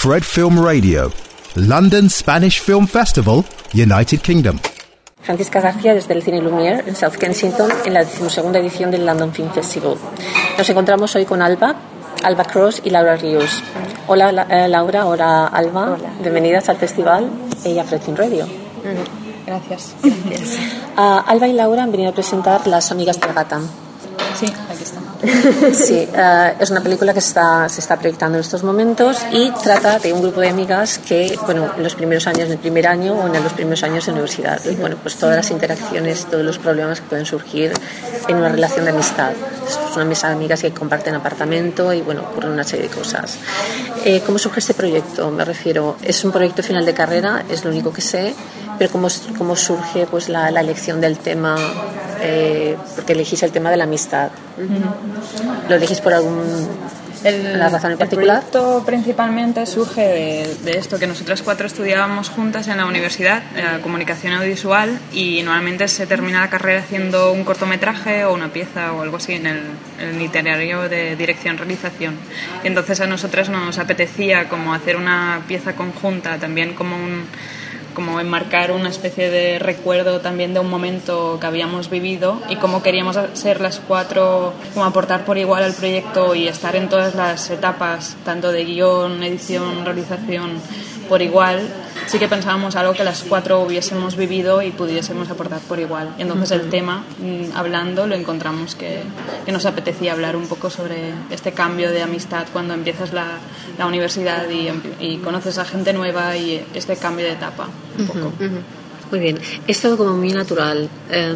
Fred Film Radio, London Spanish Film Festival, United Kingdom. Francisca García desde el Cine Lumière en South Kensington en la 12ª edición del London Film Festival. Nos encontramos hoy con Alba Cross y Laura Ríos. Hola Laura, hola Alba, hola. Bienvenidas al festival y a Fred Film Radio. Gracias. Alba y Laura han venido a presentar Las amigas de Agatha. Sí, aquí estamos. Sí, es una película que se está proyectando en estos momentos y trata de un grupo de amigas que, bueno, en los primeros años del primer año o en los primeros años de universidad, y bueno, pues todas las interacciones, todos los problemas que pueden surgir en una relación de amistad. Son mis amigas que comparten apartamento y, bueno, ocurren una serie de cosas. ¿Cómo surge este proyecto? Me refiero, es un proyecto final de carrera, es lo único que sé, pero ¿cómo surge pues la elección del tema? Porque elegís el tema de la amistad. ¿Lo elegís por alguna razón en particular? El proyecto principalmente surge de esto, que nosotras 4 estudiábamos juntas en la universidad, comunicación audiovisual, y normalmente se termina la carrera haciendo un cortometraje o una pieza o algo así en el itinerario de dirección-realización. Y entonces a nosotras nos apetecía como hacer una pieza conjunta, también como enmarcar una especie de recuerdo también de un momento que habíamos vivido, y cómo queríamos ser las 4, como aportar por igual al proyecto y estar en todas las etapas, tanto de guión, edición, realización, por igual. Sí que pensábamos algo que las 4 hubiésemos vivido y pudiésemos aportar por igual. Y entonces el tema, hablando, lo encontramos que nos apetecía hablar un poco sobre este cambio de amistad cuando empiezas la universidad y conoces a gente nueva, y este cambio de etapa un poco. Muy bien. Es todo como muy natural.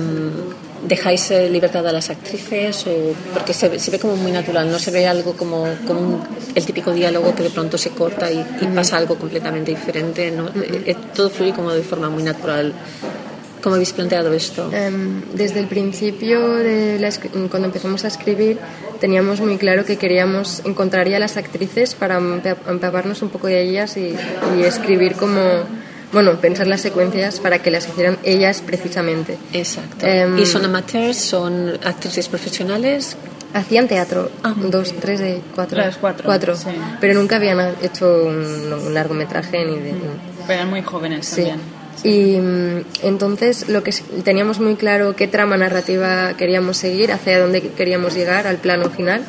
¿Dejáis libertad a las actrices? Porque se ve como muy natural, no se ve algo como el típico diálogo que de pronto se corta y pasa algo completamente diferente, ¿no? Todo fluye como de forma muy natural. ¿Cómo habéis planteado esto? Desde el principio, cuando empezamos a escribir, teníamos muy claro que queríamos encontrar ya a las actrices para empaparnos un poco de ellas y escribir pensar las secuencias para que las hicieran ellas precisamente. Exacto. ¿Y son amateurs? ¿Son actrices profesionales? Hacían teatro, 2, 3 de 4. 4. Sí. Pero nunca habían hecho un largometraje ni de... Pero eran muy jóvenes, sí. También. Y entonces lo que teníamos muy claro qué trama narrativa queríamos seguir, hacia dónde queríamos llegar al plano final.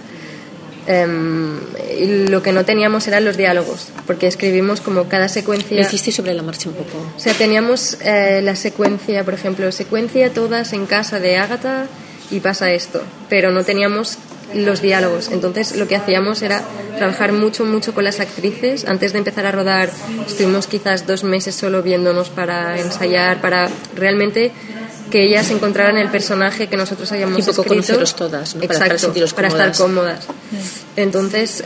Y lo que no teníamos eran los diálogos, porque escribimos como cada secuencia. Lo hiciste sobre la marcha un poco. O sea, teníamos la secuencia, por ejemplo, secuencia todas en casa de Agatha y pasa esto, pero no teníamos los diálogos. Entonces lo que hacíamos era trabajar mucho con las actrices. Antes de empezar a rodar estuvimos quizás 2 meses solo viéndonos para ensayar, para realmente que ellas encontraran el personaje que nosotros habíamos escrito. Y poco conoceros todas, ¿no? Exacto, para estar cómodas. Entonces,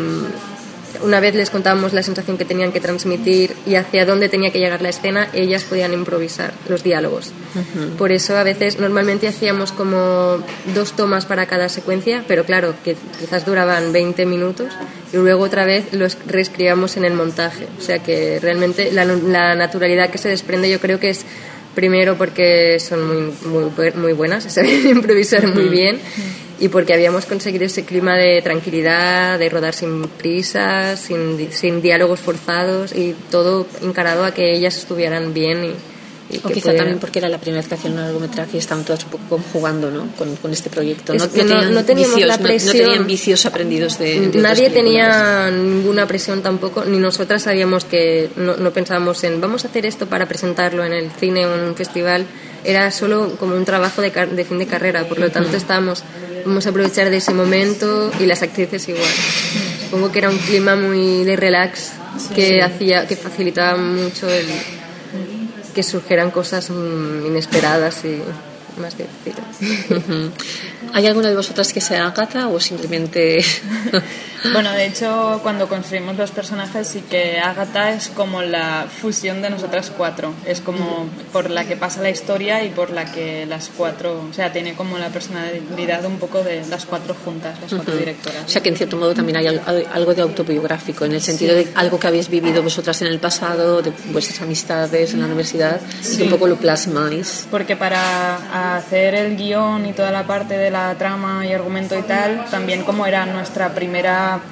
una vez les contábamos la sensación que tenían que transmitir y hacia dónde tenía que llegar la escena, ellas podían improvisar los diálogos. Por eso a veces, normalmente hacíamos como 2 tomas para cada secuencia, pero claro, que quizás duraban 20 minutos, y luego otra vez los reescribíamos en el montaje. O sea que realmente la naturalidad que se desprende, yo creo que es primero porque son muy buenas, saben improvisar muy bien, y porque habíamos conseguido ese clima de tranquilidad, de rodar sin prisas, sin diálogos forzados, y todo encarado a que ellas estuvieran bien. O quizá también porque era la primera vez que hacían un largometraje y estaban todas un poco jugando, ¿no? con este proyecto. No teníamos vicios, la presión. No tenían vicios aprendidos de nadie tenía ninguna presión tampoco, ni nosotras sabíamos que no pensábamos en vamos a hacer esto para presentarlo en el cine o en un festival. Era solo como un trabajo de fin de carrera, por lo tanto vamos a aprovechar de ese momento, y las actrices igual. Supongo que era un clima muy de relax que facilitaba mucho que surgieran cosas inesperadas y más divertidas. ¿Hay alguna de vosotras que sea Agatha o simplemente...? Bueno, de hecho, cuando construimos los personajes, sí que Agatha es como la fusión de nosotras 4. Es como por la que pasa la historia y por la que las 4... O sea, tiene como la personalidad un poco de las 4 juntas, las 4 directoras. O sea, que en cierto modo también hay algo de autobiográfico, en el sentido de algo que habéis vivido vosotras en el pasado, de vuestras amistades en la universidad, y que un poco lo plasmáis. Porque para hacer el guión y toda la parte de la trama y argumento y tal, también como era nuestra primera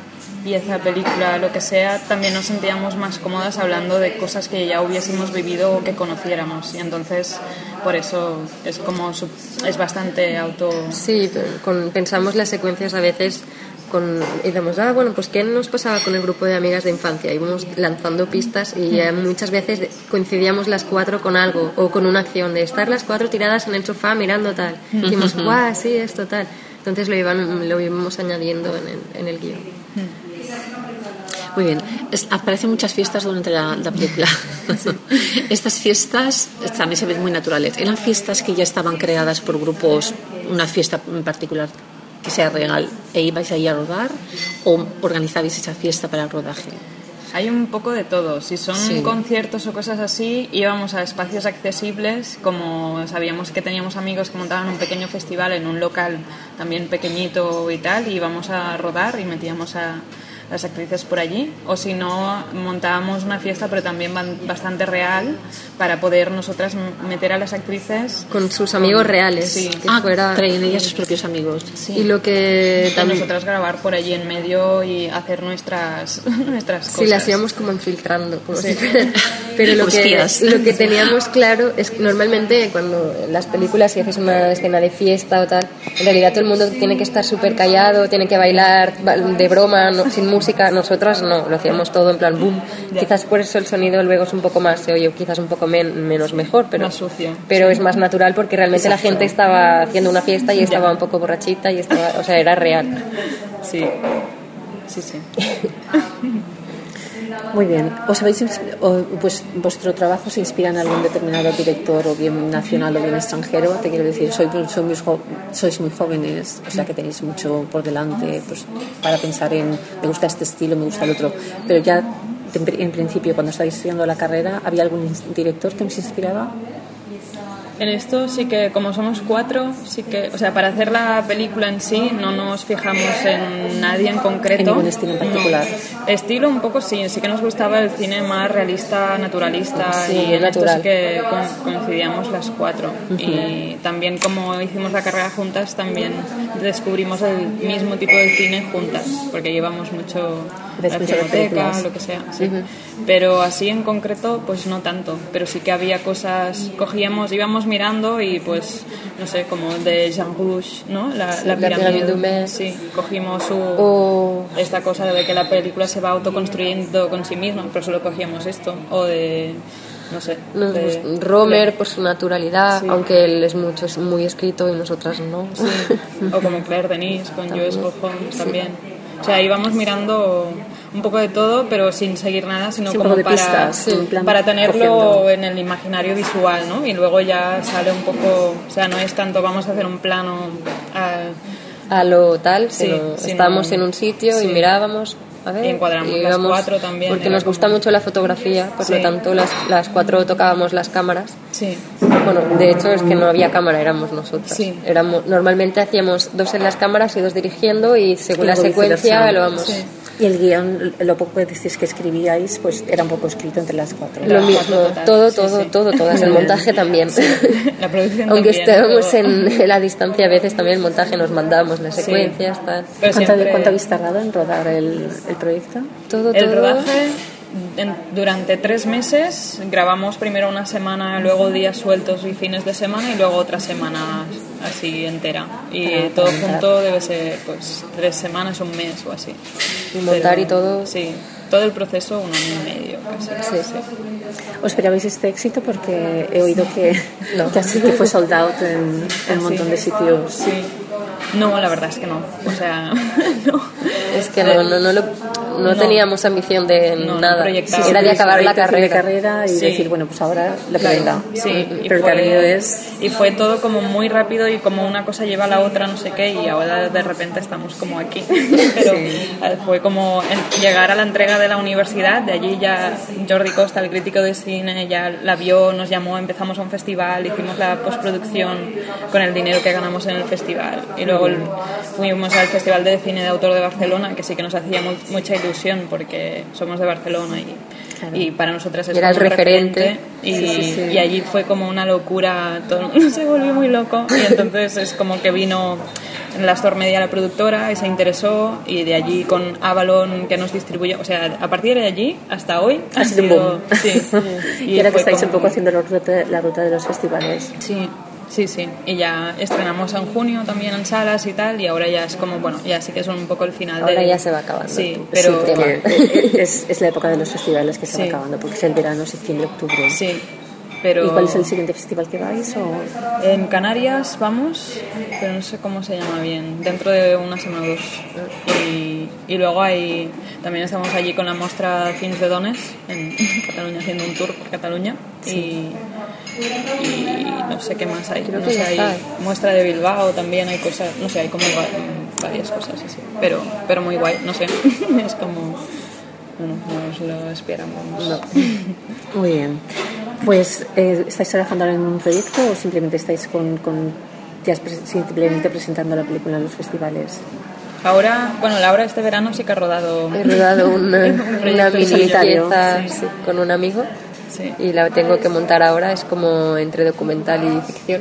pieza, película, lo que sea, también nos sentíamos más cómodas hablando de cosas que ya hubiésemos vivido o que conociéramos, y entonces por eso es bastante auto... Sí, pensamos las secuencias a veces y decimos, bueno, pues ¿qué nos pasaba con el grupo de amigas de infancia? Íbamos lanzando pistas y muchas veces coincidíamos las 4 con algo o con una acción de estar las 4 tiradas en el sofá mirando tal. Y dijimos, ¡guau! Sí, esto tal. Entonces lo íbamos añadiendo en el guión. Muy bien. Aparecen muchas fiestas durante la película. Estas fiestas también se ven muy naturales. ¿Eran fiestas que ya estaban creadas por grupos, una fiesta en particular que sea real, e ibais ahí a rodar, o organizabais esa fiesta para el rodaje? Hay un poco de todo. Si son conciertos o cosas así, íbamos a espacios accesibles, como sabíamos que teníamos amigos que montaban un pequeño festival en un local también pequeñito y tal, y íbamos a rodar y metíamos a las actrices por allí, o si no, montábamos una fiesta pero también bastante real para poder nosotras meter a las actrices con sus amigos reales. Sí. Traen ellas sus propios amigos. Sí. Y lo que también nosotras grabar por allí en medio y hacer nuestras cosas. Sí, las íbamos como infiltrando, como si fueran. Pero lo que teníamos claro es que normalmente cuando en las películas, si haces una escena de fiesta o tal, en realidad todo el mundo tiene que estar súper callado, tiene que bailar de broma, sin música. Nosotras no, lo hacíamos todo en plan boom. Quizás por eso el sonido luego es un poco más, se oye quizás un poco menos mejor, pero más sucio. Pero es más natural porque realmente la gente estaba haciendo una fiesta y estaba un poco borrachita y estaba, o sea, era real. Sí. Muy bien. Pues vuestro trabajo se inspira en algún determinado director, o bien nacional o bien extranjero? Te quiero decir, sois muy jóvenes, o sea que tenéis mucho por delante, pues para pensar en me gusta este estilo, me gusta el otro. Pero ya en principio, cuando estáis estudiando la carrera, ¿había algún director que os inspiraba? En esto sí que, como somos 4, sí que, o sea, para hacer la película en sí no nos fijamos en nadie en concreto. ¿En ningún estilo en particular? No. Estilo un poco sí que nos gustaba el cine más realista, naturalista, y en natural. esto sí que coincidíamos las 4. Y también como hicimos la carrera juntas, también descubrimos el mismo tipo de cine juntas, porque llevamos mucho la filmoteca, lo que sea. Sí. Pero así en concreto, pues no tanto, pero sí que había cosas, íbamos mirando y pues, no sé, como de Jean Rouge, ¿no? La pirámide. Sí, cogimos esta cosa de que la película se va autoconstruyendo con sí misma, pero solo cogíamos esto, o de... No sé. Romer por su naturalidad, aunque él es muy escrito y nosotras no. Sí. O como Claire Denis con Joyce Holmes también. O sea, íbamos mirando un poco de todo, pero sin seguir nada, sino como para tenerlo en el imaginario visual, ¿no? Y luego ya sale un poco, o sea, no es tanto vamos a hacer un plano a lo tal, sino estábamos en un sitio y mirábamos. A ver, y encuadramos las 4 también. Porque nos gusta mucho la fotografía, por lo tanto las 4 tocábamos las cámaras. Sí. Bueno, de hecho es que no había cámara, éramos nosotras. Sí. Normalmente hacíamos 2 en las cámaras y 2 dirigiendo, y según la secuencia lo vamos... Sí. Y el guión, lo poco que decís que escribíais, pues era un poco escrito entre las 4. Lo mismo, todas, el montaje también. Sí. La producción aunque también, estábamos en la distancia, a veces también el montaje nos mandábamos las secuencias. Tal. ¿Cuánto habéis tardado en rodar el proyecto? El rodaje, durante 3 meses, grabamos primero una semana, luego días sueltos y fines de semana, y luego otra semana así entera. Y todo junto debe ser pues 3 semanas, un mes o así. Y montar y todo. Sí, todo el proceso 1 año y medio casi. Sí. ¿Os esperabais este éxito? Porque he oído que fue sold out en un montón de sitios. Sí. No, la verdad es que no. O sea, no. Es que no teníamos ambición de nada. Era de acabar la carrera y decir, bueno, pues ahora la prenda. Sí, pero el camino es... Y fue todo como muy rápido, y como una cosa lleva a la otra, no sé qué, y ahora de repente estamos como aquí. Pero fue como llegar a la entrega de la universidad, de allí ya Jordi Costa, el crítico de cine, ya la vio, nos llamó, empezamos a un festival, hicimos la postproducción con el dinero que ganamos en el festival, y luego fuimos al Festival de Cine de Autor de Barcelona, que sí que nos hacía mucha ilusión porque somos de Barcelona y para nosotras es era como el referente. Y allí fue como una locura, todo el mundo se volvió muy loco, y entonces es como que vino en la Store Media la productora y se interesó, y de allí con Avalon, que nos distribuyó, o sea, a partir de allí hasta hoy ha sido un boom. Sí. Y ahora que estáis un poco haciendo la ruta de los festivales. Sí. Y ya estrenamos en junio también en salas y tal, y ahora ya es como, bueno, ya sí que es un poco el final. Ahora ya se va acabando. Sí, pero es la época de los festivales que se va acabando, porque es el verano, septiembre, octubre. Sí. Pero ¿y cuál es el siguiente festival que vais? En Canarias vamos, pero no sé cómo se llama bien, dentro de una semana o dos. Y luego también estamos allí con la muestra Films de Dones en Cataluña, haciendo un tour por Cataluña. Sí. Y no sé qué más hay. Creo no que sé, ya hay muestra de Bilbao también, hay cosas, no sé, hay como varias cosas así. Pero muy guay, no sé. Es como, bueno, no nos lo esperamos. No. Muy bien. Pues, ¿estáis trabajando en un proyecto o simplemente estáis ya simplemente presentando la película en los festivales? Ahora, bueno, Laura este verano sí que ha rodado... He rodado una mini pieza sí. con un amigo. Sí. Y la tengo que montar ahora, es como entre documental y ficción.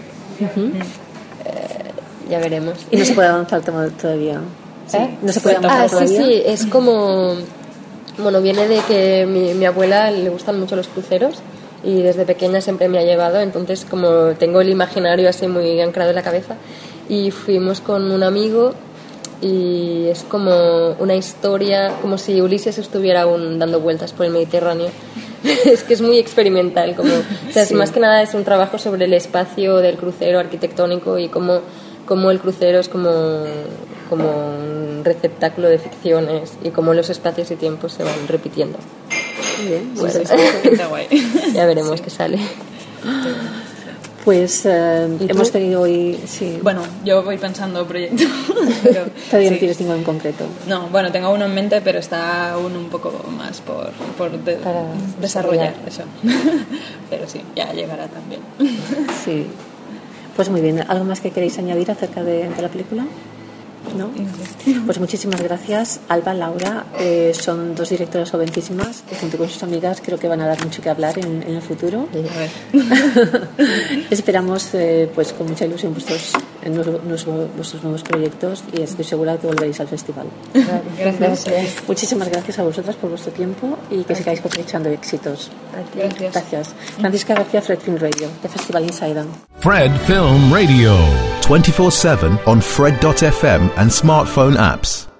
Ya veremos. Y no se puede avanzar todavía. ¿Sí? No se puede avanzar todavía. Sí, es como, bueno, viene de que mi abuela le gustan mucho los cruceros y desde pequeña siempre me ha llevado, entonces como tengo el imaginario así muy anclado en la cabeza, y fuimos con un amigo y es como una historia, como si Ulises estuviera aún dando vueltas por el Mediterráneo. Es que es muy experimental, como, o sea, más que nada es un trabajo sobre el espacio del crucero arquitectónico y cómo el crucero es como un receptáculo de ficciones y cómo los espacios y tiempos se van repitiendo. Muy bien, bueno, está guay. Ya veremos qué sale. Pues hemos tenido hoy... Sí. Bueno, yo voy pensando proyectos. Todavía no tienes ninguno en concreto. No, bueno, tengo uno en mente, pero está aún un poco más por desarrollar eso. Pero sí, ya llegará también. Sí. Pues muy bien. ¿Algo más que queréis añadir acerca de la película? ¿No? Pues muchísimas gracias, Alba, Laura. Son dos directoras jovencísimas que junto con sus amigas creo que van a dar mucho que hablar en el futuro. Esperamos pues con mucha ilusión vuestros nuevos proyectos, y estoy segura que volveréis al festival. Gracias. Muchísimas gracias a vosotras por vuestro tiempo y que sigáis cosechando éxitos. Gracias. Francisca García, Fred Film Radio, de Festival Insider. Fred Film Radio, 24/7 on Fred.fm and smartphone apps.